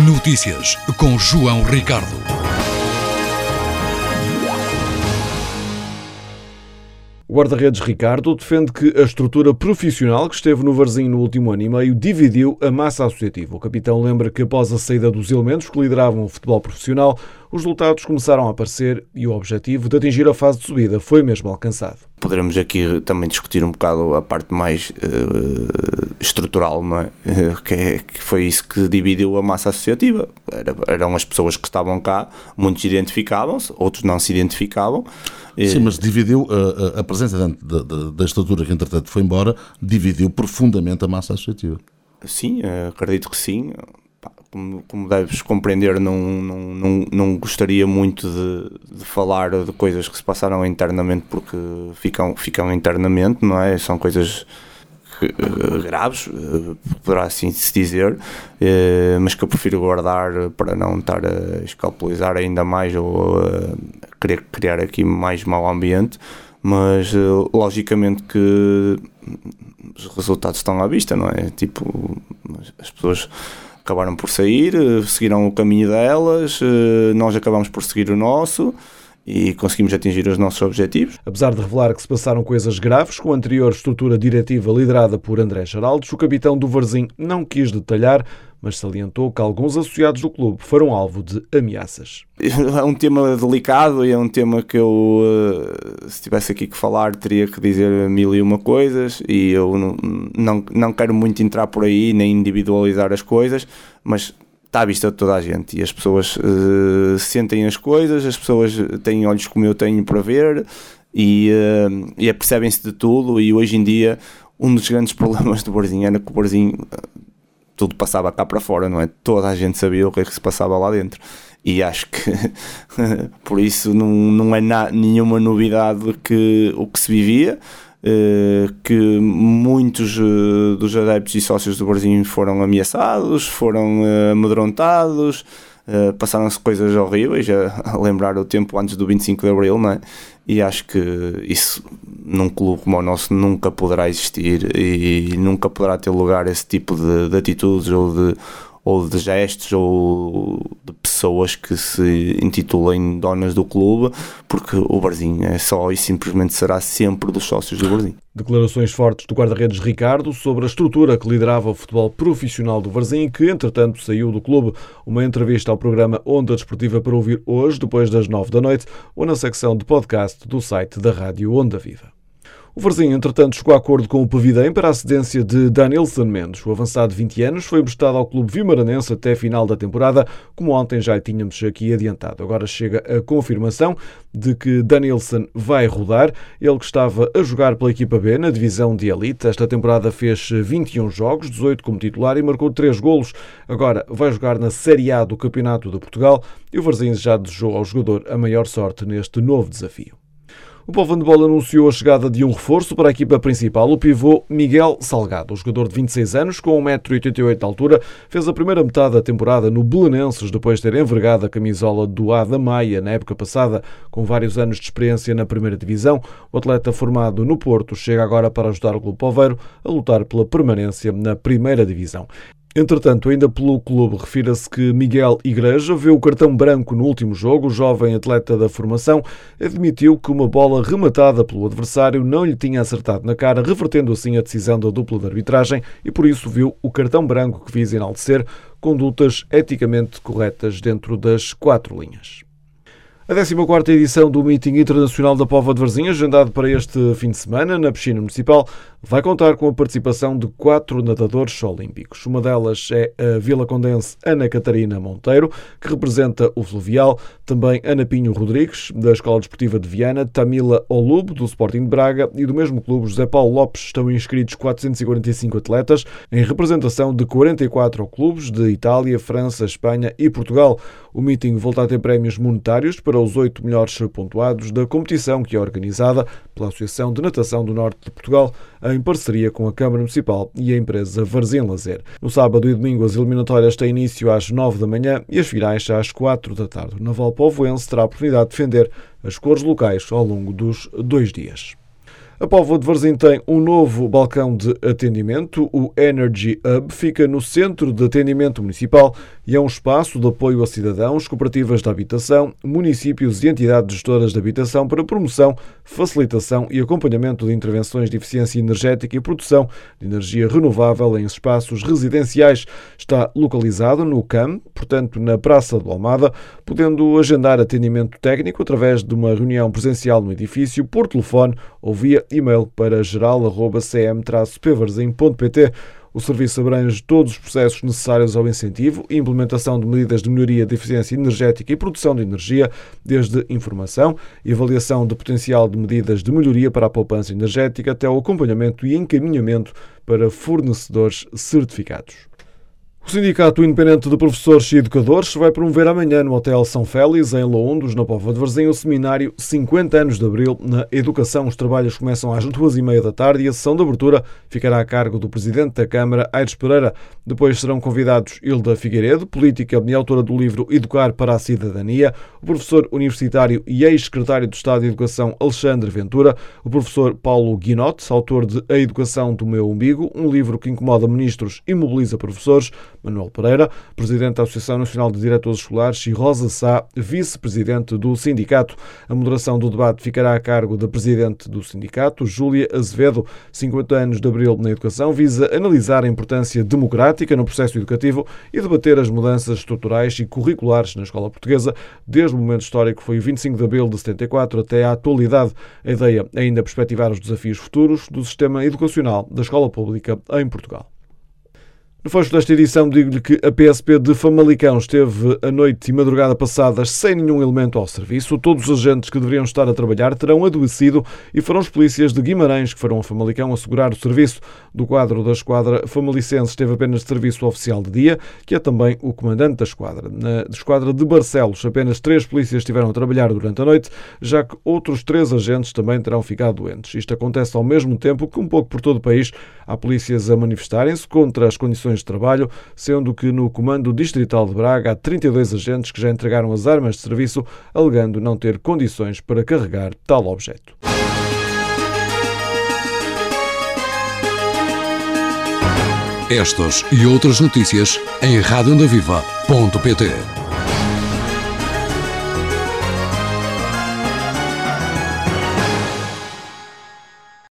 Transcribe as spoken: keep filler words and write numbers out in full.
Notícias com João Ricardo. O guarda-redes Ricardo defende que a estrutura profissional que esteve no Varzim no último ano e meio dividiu a massa associativa. O capitão lembra que após a saída dos elementos que lideravam o futebol profissional, os resultados começaram a aparecer e o objetivo de atingir a fase de subida foi mesmo alcançado. Poderemos aqui também discutir um bocado a parte mais uh, estrutural, não é? Uh, que, é, que foi isso que dividiu a massa associativa. Era, eram as pessoas que estavam cá, muitos identificavam-se, outros não se identificavam. Sim, mas dividiu a, a presença da, da, da estrutura que entretanto foi embora, dividiu profundamente a massa associativa. Sim, acredito que sim. Como, como deves compreender, não, não, não, não gostaria muito de, de falar de coisas que se passaram internamente, porque ficam, ficam internamente, não é? São coisas graves, poderá assim se dizer, mas que eu prefiro guardar para não estar a escalpelizar ainda mais ou a querer criar aqui mais mau ambiente. Mas logicamente que os resultados estão à vista, não é? Tipo, as pessoas acabaram por sair, seguiram o caminho delas, nós acabamos por seguir o nosso e conseguimos atingir os nossos objetivos. Apesar de revelar que se passaram coisas graves com a anterior estrutura diretiva liderada por André Geraldes, o capitão do Varzim não quis detalhar, mas salientou que alguns associados do clube foram alvo de ameaças. É um tema delicado e é um tema que eu, se tivesse aqui que falar, teria que dizer mil e uma coisas e eu não, não, não quero muito entrar por aí, nem individualizar as coisas, mas está à vista de toda a gente e as pessoas uh, sentem as coisas, as pessoas têm olhos como eu tenho para ver e, uh, e apercebem-se de tudo. E hoje em dia um dos grandes problemas do Varzim era que o Varzim uh, tudo passava cá para fora, não é? Toda a gente sabia o que é que se passava lá dentro e acho que por isso não, não é na, nenhuma novidade que, o que se vivia. Uh, que muitos uh, dos adeptos e sócios do Varzim foram ameaçados, foram uh, amedrontados, uh, passaram-se coisas horríveis, a, a lembrar o tempo antes do vinte e cinco de Abril, não é? E acho que isso num clube como o nosso nunca poderá existir e nunca poderá ter lugar esse tipo de, de atitudes ou de, ou de gestos ou de pessoas que se intitulem donas do clube, porque o Varzim é só e simplesmente será sempre dos sócios do Varzim. Declarações fortes do guarda-redes Ricardo sobre a estrutura que liderava o futebol profissional do Varzim, que entretanto saiu do clube. Uma entrevista ao programa Onda Desportiva para ouvir hoje, depois das nove da noite, ou na secção de podcast do site da Rádio Onda Viva. O Varzim, entretanto, chegou a acordo com o Pavidem para a cedência de Danilson Mendes. O avançado de vinte anos foi emprestado ao clube vimaranense até a final da temporada, como ontem já tínhamos aqui adiantado. Agora chega a confirmação de que Danilson vai rodar. Ele que estava a jogar pela equipa B na divisão de elite. Esta temporada fez vinte e um jogos, dezoito como titular e marcou três golos. Agora vai jogar na Série A do Campeonato de Portugal e o Varzim já desejou ao jogador a maior sorte neste novo desafio. O Povo Handebol anunciou a chegada de um reforço para a equipa principal, o pivô Miguel Salgado. O jogador de vinte e seis anos, com um metro e oitenta e oito de altura, fez a primeira metade da temporada no Belenenses, depois de ter envergado a camisola do Ada Maia na época passada. Com vários anos de experiência na primeira divisão, o atleta formado no Porto chega agora para ajudar o Clube Poveiro a lutar pela permanência na primeira divisão. Entretanto, ainda pelo clube, refira-se que Miguel Igreja vê o cartão branco no último jogo. O jovem atleta da formação admitiu que uma bola rematada pelo adversário não lhe tinha acertado na cara, revertendo assim a decisão da dupla de arbitragem e por isso viu o cartão branco que visa enaltecer condutas eticamente corretas dentro das quatro linhas. A décima quarta edição do Meeting Internacional da Póvoa de Varzim, agendado para este fim de semana na piscina municipal, vai contar com a participação de quatro nadadores olímpicos. Uma delas é a vilacondense Ana Catarina Monteiro, que representa o fluvial, também Ana Pinho Rodrigues, da Escola Desportiva de Viana, Tamila Olub, do Sporting de Braga, e do mesmo clube José Paulo Lopes. Estão inscritos quatrocentos e quarenta e cinco atletas, em representação de quarenta e quatro clubes de Itália, França, Espanha e Portugal. O meeting volta a ter prémios monetários para os oito melhores pontuados da competição, que é organizada pela Associação de Natação do Norte de Portugal, em parceria com a Câmara Municipal e a empresa Varzim Lazer. No sábado e domingo, as eliminatórias têm início às nove da manhã e as finais às quatro da tarde. O Naval Povoense terá a oportunidade de defender as cores locais ao longo dos dois dias. A Póvoa de Varzim tem um novo balcão de atendimento. O Energy Hub fica no Centro de Atendimento Municipal e é um espaço de apoio a cidadãos, cooperativas de habitação, municípios e entidades gestoras de habitação para promoção, facilitação e acompanhamento de intervenções de eficiência energética e produção de energia renovável em espaços residenciais. Está localizado no C A M, portanto na Praça de Almada, podendo agendar atendimento técnico através de uma reunião presencial no edifício, por telefone ou via e-mail para geral arroba c m traço p varzim ponto p t. O serviço abrange todos os processos necessários ao incentivo e implementação de medidas de melhoria de eficiência energética e produção de energia, desde informação e avaliação de potencial de medidas de melhoria para a poupança energética até o acompanhamento e encaminhamento para fornecedores certificados. O Sindicato Independente de Professores e Educadores vai promover amanhã no Hotel São Félix, em Loundos, na Póvoa de Varzim, o seminário cinquenta anos de Abril na Educação. Os trabalhos começam às duas e meia da tarde e a sessão de abertura ficará a cargo do Presidente da Câmara, Aires Pereira. Depois serão convidados Hilda Figueiredo, política e autora do livro Educar para a Cidadania, o professor universitário e ex-secretário de Estado de Educação Alexandre Ventura, o professor Paulo Guinote, autor de A Educação do Meu Umbigo, um livro que incomoda ministros e mobiliza professores, Manuel Pereira, presidente da Associação Nacional de Diretores Escolares, e Rosa Sá, vice-presidente do sindicato. A moderação do debate ficará a cargo da presidente do sindicato, Júlia Azevedo. cinquenta anos de Abril na Educação visa analisar a importância democrática no processo educativo e debater as mudanças estruturais e curriculares na escola portuguesa, desde o momento histórico que foi o vinte e cinco de Abril de setenta e quatro até à atualidade. A ideia é ainda perspectivar os desafios futuros do sistema educacional da escola pública em Portugal. No fecho desta edição, digo-lhe que a P S P de Famalicão esteve a noite e madrugada passadas sem nenhum elemento ao serviço. Todos os agentes que deveriam estar a trabalhar terão adoecido e foram os polícias de Guimarães que foram a Famalicão assegurar o serviço. Do quadro da esquadra famalicense esteve apenas de serviço oficial de dia, que é também o comandante da esquadra. Na esquadra de Barcelos, apenas três polícias estiveram a trabalhar durante a noite, já que outros três agentes também terão ficado doentes. Isto acontece ao mesmo tempo que, um pouco por todo o país, há polícias a manifestarem-se contra as condições de trabalho, sendo que no Comando Distrital de Braga há trinta e dois agentes que já entregaram as armas de serviço, alegando não ter condições para carregar tal objeto. Estas e outras notícias em rádio onda viva ponto pt.